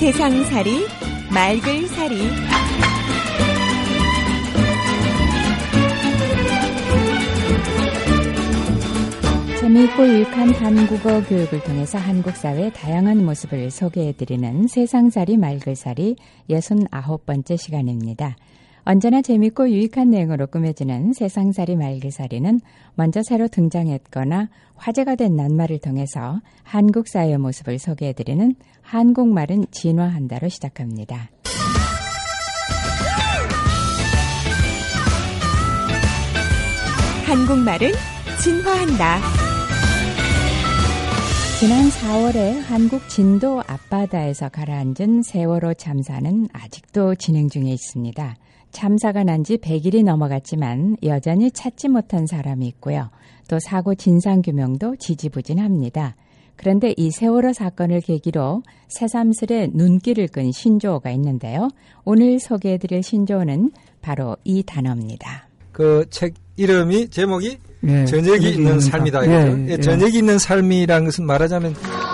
세상살이 말글살이 재미있고 유익한 한국어 교육을 통해서 한국 사회의 다양한 모습을 소개해드리는 세상살이 말글살이 69번째 시간입니다. 언제나 재미있고 유익한 내용으로 꾸며지는 세상살이 말글살이는 먼저 새로 등장했거나 화제가 된 낱말을 통해서 한국 사회의 모습을 소개해드리는 한국말은 진화한다로 시작합니다. 한국말은 진화한다. 지난 4월에 한국 진도 앞바다에서 가라앉은 세월호 참사는 아직도 진행 중에 있습니다. 참사가 난 지 100일이 넘어갔지만 여전히 찾지 못한 사람이 있고요. 또 사고 진상규명도 지지부진합니다. 그런데 이 세월호 사건을 계기로 새삼스레 눈길을 끈 신조어가 있는데요. 오늘 소개해드릴 신조어는 바로 이 단어입니다. 그 책 이름이 제목이 예, 저녁이 있는 삶이다. 예. 저녁이 있는 삶이라는 것은 말하자면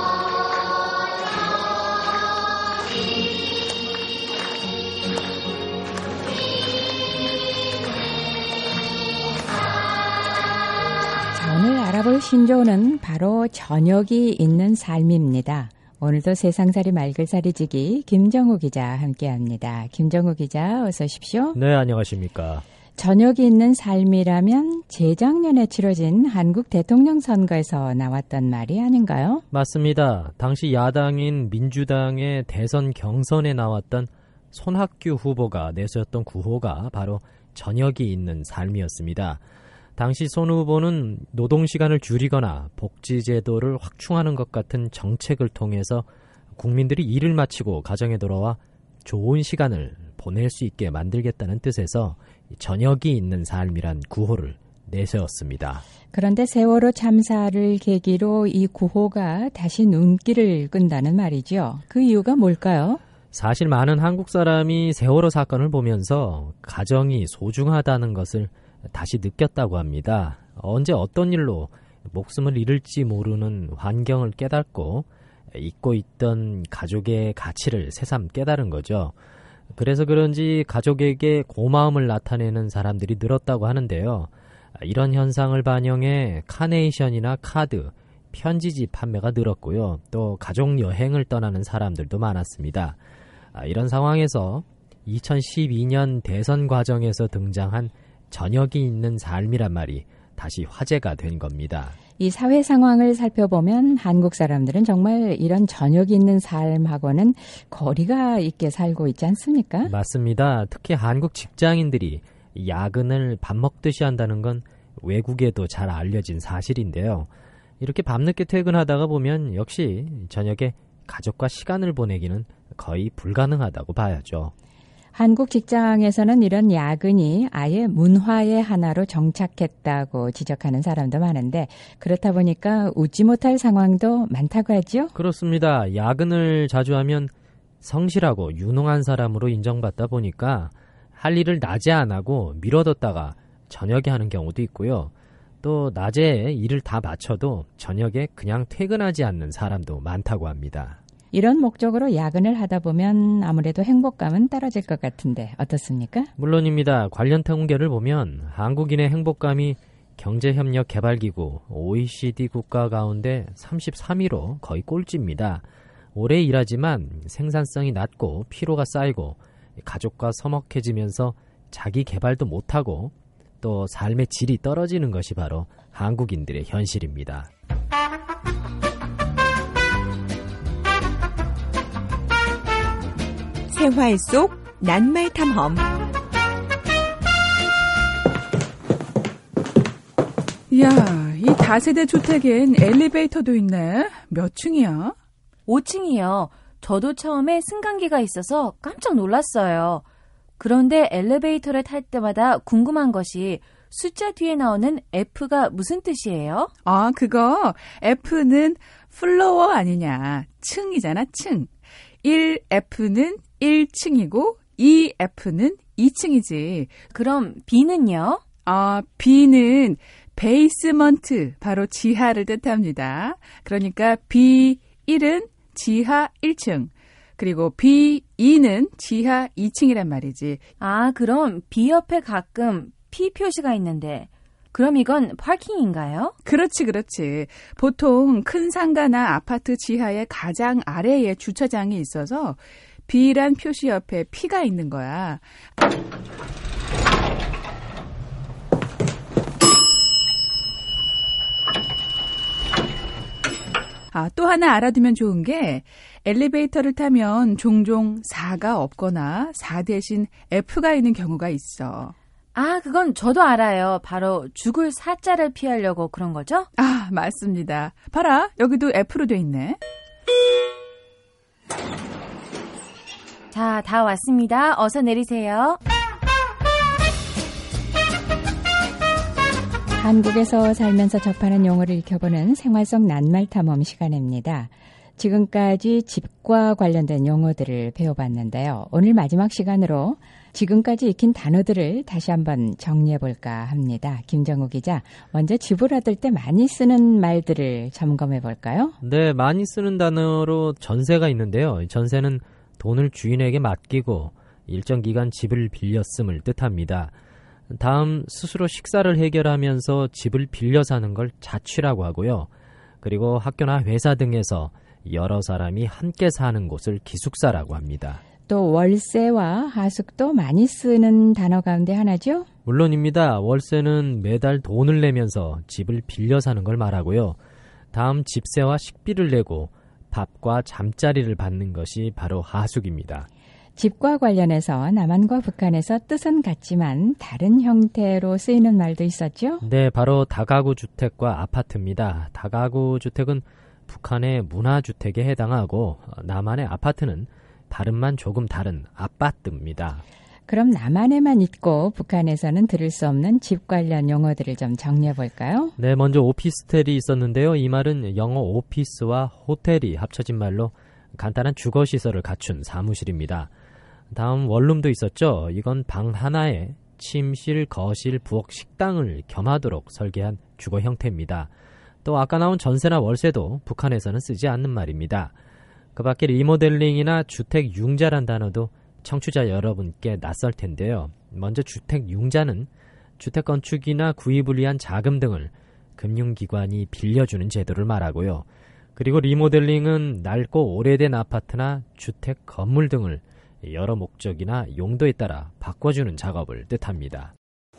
자, 오늘 알아볼 신조어는 바로 저녁이 있는 삶입니다. 오늘도 세상살이 말글살이지기 김정우 기자 함께합니다. 김정우 기자 어서 오십시오. 네, 안녕하십니까. 저녁이 있는 삶이라면 재작년에 치러진 한국 대통령 선거에서 나왔던 말이 아닌가요? 맞습니다. 당시 야당인 민주당의 대선 경선에 나왔던 손학규 후보가 내세웠던 구호가 바로 저녁이 있는 삶이었습니다. 당시 손 후보는 노동시간을 줄이거나 복지제도를 확충하는 것 같은 정책을 통해서 국민들이 일을 마치고 가정에 돌아와 좋은 시간을 보낼 수 있게 만들겠다는 뜻에서 저녁이 있는 삶이란 구호를 내세웠습니다. 그런데 세월호 참사를 계기로 이 구호가 다시 눈길을 끈다는 말이죠. 그 이유가 뭘까요? 사실 많은 한국 사람이 세월호 사건을 보면서 가정이 소중하다는 것을 다시 느꼈다고 합니다. 언제 어떤 일로 목숨을 잃을지 모르는 환경을 깨닫고 잊고 있던 가족의 가치를 새삼 깨달은 거죠. 그래서 그런지 가족에게 고마움을 나타내는 사람들이 늘었다고 하는데요. 이런 현상을 반영해 카네이션이나 카드, 편지지 판매가 늘었고요. 또 가족 여행을 떠나는 사람들도 많았습니다. 이런 상황에서 2012년 대선 과정에서 등장한 저녁이 있는 삶이란 말이 다시 화제가 된 겁니다. 이 사회 상황을 살펴보면 한국 사람들은 정말 이런 저녁이 있는 삶하고는 거리가 있게 살고 있지 않습니까? 맞습니다. 특히 한국 직장인들이 야근을 밥 먹듯이 한다는 건 외국에도 잘 알려진 사실인데요. 이렇게 밤늦게 퇴근하다가 보면 역시 저녁에 가족과 시간을 보내기는 거의 불가능하다고 봐야죠. 한국 직장에서는 이런 야근이 아예 문화의 하나로 정착했다고 지적하는 사람도 많은데 그렇다 보니까 웃지 못할 상황도 많다고 하죠? 그렇습니다. 야근을 자주 하면 성실하고 유능한 사람으로 인정받다 보니까 할 일을 낮에 안 하고 미뤄뒀다가 저녁에 하는 경우도 있고요. 또 낮에 일을 다 마쳐도 저녁에 그냥 퇴근하지 않는 사람도 많다고 합니다. 이런 목적으로 야근을 하다 보면 아무래도 행복감은 떨어질 것 같은데 어떻습니까? 물론입니다. 관련 통계를 보면 한국인의 행복감이 경제협력개발기구 OECD 국가 가운데 33위로 거의 꼴찌입니다. 오래 일하지만 생산성이 낮고 피로가 쌓이고 가족과 서먹해지면서 자기 개발도 못하고 또 삶의 질이 떨어지는 것이 바로 한국인들의 현실입니다. 생활 속 낱말 탐험. 이야, 이 다세대 주택엔 엘리베이터도 있네. 몇 층이야? 5층이요. 저도 처음에 승강기가 있어서 깜짝 놀랐어요. 그런데 엘리베이터를 탈 때마다 궁금한 것이 숫자 뒤에 나오는 F가 무슨 뜻이에요? 아, 그거 F는 플로어 아니냐. 층이잖아, 층. 1F는 1층이고 2F는 2층이지. 그럼 B는요? 아, B는 베이스먼트, 바로 지하를 뜻합니다. 그러니까 B1은 지하 1층, 그리고 B2는 지하 2층이란 말이지. 아, 그럼 B 옆에 가끔 P 표시가 있는데 그럼 이건 파킹인가요? 그렇지. 보통 큰 상가나 아파트 지하의 가장 아래에 주차장이 있어서 B란 표시 옆에 P가 있는 거야. 또 하나 알아두면 좋은 게 엘리베이터를 타면 종종 4가 없거나 4 대신 F가 있는 경우가 있어. 아, 그건 저도 알아요. 바로 죽을 사자를 피하려고 그런 거죠? 아, 맞습니다. 봐라, 여기도 F로 돼 있네. 자, 다 왔습니다. 어서 내리세요. 한국에서 살면서 접하는 용어를 익혀보는 생활 속 낱말 탐험 시간입니다. 지금까지 집과 관련된 용어들을 배워봤는데요. 오늘 마지막 시간으로 지금까지 익힌 단어들을 다시 한번 정리해볼까 합니다. 김정우 기자, 먼저 집을 얻을 때 많이 쓰는 말들을 점검해볼까요? 네, 많이 쓰는 단어로 전세가 있는데요. 전세는 돈을 주인에게 맡기고 일정 기간 집을 빌려 씀을 뜻합니다. 다음, 스스로 식사를 해결하면서 집을 빌려 사는 걸 자취라고 하고요. 그리고 학교나 회사 등에서 여러 사람이 함께 사는 곳을 기숙사라고 합니다. 또 월세와 하숙도 많이 쓰는 단어 가운데 하나죠? 물론입니다. 월세는 매달 돈을 내면서 집을 빌려 사는 걸 말하고요. 다음, 집세와 식비를 내고 밥과 잠자리를 받는 것이 바로 하숙입니다. 집과 관련해서 남한과 북한에서 뜻은 같지만 다른 형태로 쓰이는 말도 있었죠? 네, 바로 다가구 주택과 아파트입니다. 다가구 주택은 북한의 문화주택에 해당하고 남한의 아파트는 발음만 조금 다른 아파트입니다. 그럼 남한에만 있고 북한에서는 들을 수 없는 집 관련 용어들을 좀 정리해 볼까요? 네, 먼저 오피스텔이 있었는데요. 이 말은 영어 오피스와 호텔이 합쳐진 말로 간단한 주거시설을 갖춘 사무실입니다. 다음, 원룸도 있었죠. 이건 방 하나에 침실, 거실, 부엌, 식당을 겸하도록 설계한 주거 형태입니다. 또 아까 나온 전세나 월세도 북한에서는 쓰지 않는 말입니다. 그 밖에 리모델링이나 주택 융자란 단어도 청취자 여러분께 낯설 텐데요. 먼저 주택 융자는 주택 건축이나 구입을 위한 자금 등을 금융기관이 빌려주는 제도를 말하고요. 그리고 리모델링은 낡고 오래된 아파트나 주택 건물 등을 여러 목적이나 용도에 따라 바꿔주는 작업을 뜻합니다.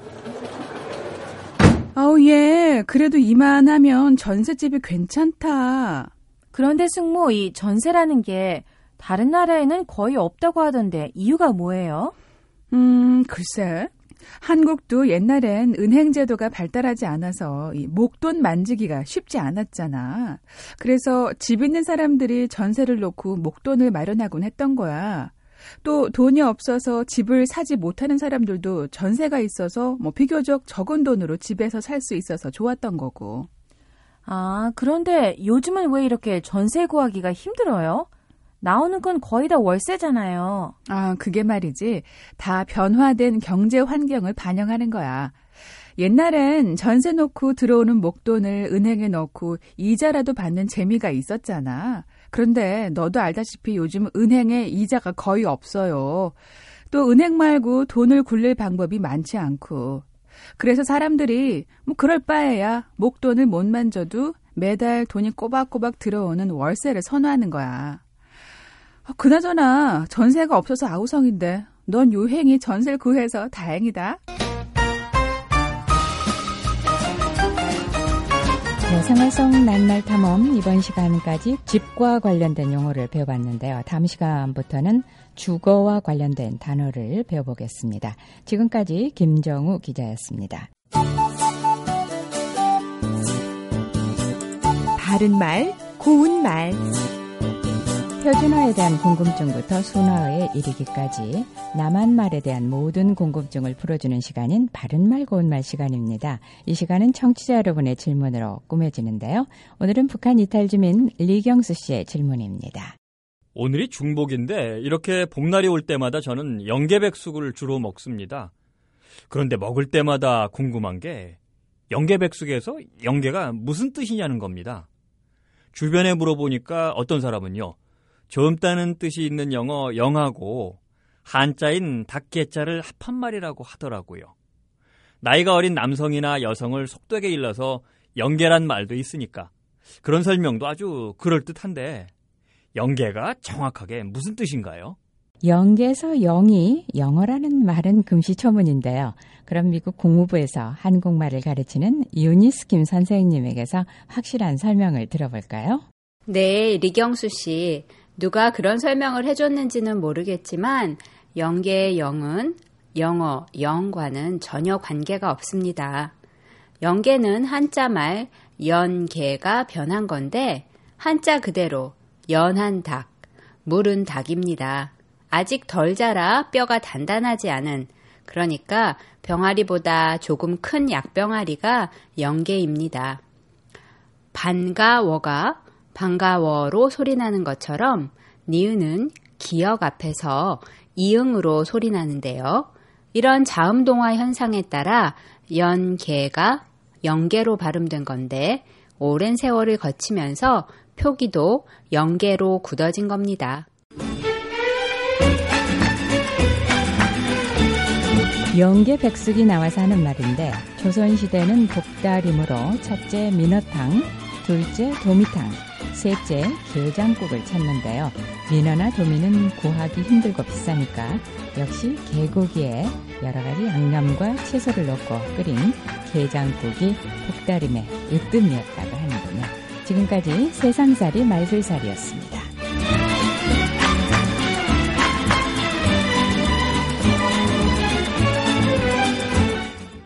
예. 그래도 이만하면 전셋집이 괜찮다. 그런데 승모, 이 전세라는 게 다른 나라에는 거의 없다고 하던데 이유가 뭐예요? 글쎄. 한국도 옛날엔 은행 제도가 발달하지 않아서 이 목돈 만지기가 쉽지 않았잖아. 그래서 집 있는 사람들이 전세를 놓고 목돈을 마련하곤 했던 거야. 또 돈이 없어서 집을 사지 못하는 사람들도 전세가 있어서 비교적 적은 돈으로 집에서 살 수 있어서 좋았던 거고. 아, 그런데 요즘은 왜 이렇게 전세 구하기가 힘들어요? 나오는 건 거의 다 월세잖아요. 그게 말이지. 다 변화된 경제 환경을 반영하는 거야. 옛날엔 전세 놓고 들어오는 목돈을 은행에 넣고 이자라도 받는 재미가 있었잖아. 그런데 너도 알다시피 요즘 은행에 이자가 거의 없어요. 또 은행 말고 돈을 굴릴 방법이 많지 않고. 그래서 사람들이 그럴 바에야 목돈을 못 만져도 매달 돈이 꼬박꼬박 들어오는 월세를 선호하는 거야. 그나저나 전세가 없어서 아우성인데 넌 요행히 전세를 구해서 다행이다. 네, 생활 속 낱말 탐험 이번 시간까지 집과 관련된 용어를 배워봤는데요. 다음 시간부터는 주거와 관련된 단어를 배워보겠습니다. 지금까지 김정우 기자였습니다. 바른말, 고운말. 표준어에 대한 궁금증부터 순화어에 이르기까지 남한말에 대한 모든 궁금증을 풀어주는 시간인 바른말 고운말 시간입니다. 이 시간은 청취자 여러분의 질문으로 꾸며지는데요. 오늘은 북한 이탈 주민 리경수 씨의 질문입니다. 오늘이 중복인데 이렇게 복날이 올 때마다 저는 영계백숙을 주로 먹습니다. 그런데 먹을 때마다 궁금한 게 영계백숙에서 영계가 무슨 뜻이냐는 겁니다. 주변에 물어보니까 어떤 사람은요, 젊다는 뜻이 있는 영어 영하고 한자인 닭개자를 합한 말이라고 하더라고요. 나이가 어린 남성이나 여성을 속되게 일러서 영계란 말도 있으니까 그런 설명도 아주 그럴듯한데 영계가 정확하게 무슨 뜻인가요? 영계에서 영이 영어라는 말은 금시초문인데요. 그럼 미국 국무부에서 한국말을 가르치는 유니스 김 선생님에게서 확실한 설명을 들어볼까요? 네, 리경수 씨. 누가 그런 설명을 해줬는지는 모르겠지만 영계의 영은 영어, 영과는 전혀 관계가 없습니다. 영계는 한자 말 연계가 변한 건데 한자 그대로 연한 닭, 물은 닭입니다. 아직 덜 자라 뼈가 단단하지 않은, 그러니까 병아리보다 조금 큰 약병아리가 영계입니다. 반가워가 반가워로 소리나는 것처럼 니은은 기역 앞에서 이응으로 소리나는데요. 이런 자음동화 현상에 따라 연계가 영계로 발음된 건데 오랜 세월을 거치면서 표기도 영계로 굳어진 겁니다. 영계백숙이 나와서 하는 말인데 조선시대는 복다림으로 첫째 민어탕, 둘째 도미탕, 셋째 게장국을 찾는데요. 민어나 도미는 구하기 힘들고 비싸니까 역시 개고기에 여러 가지 양념과 채소를 넣고 끓인 게장국이 복다림의 으뜸이었다고 하는군요. 지금까지 세상살이 말술살이었습니다.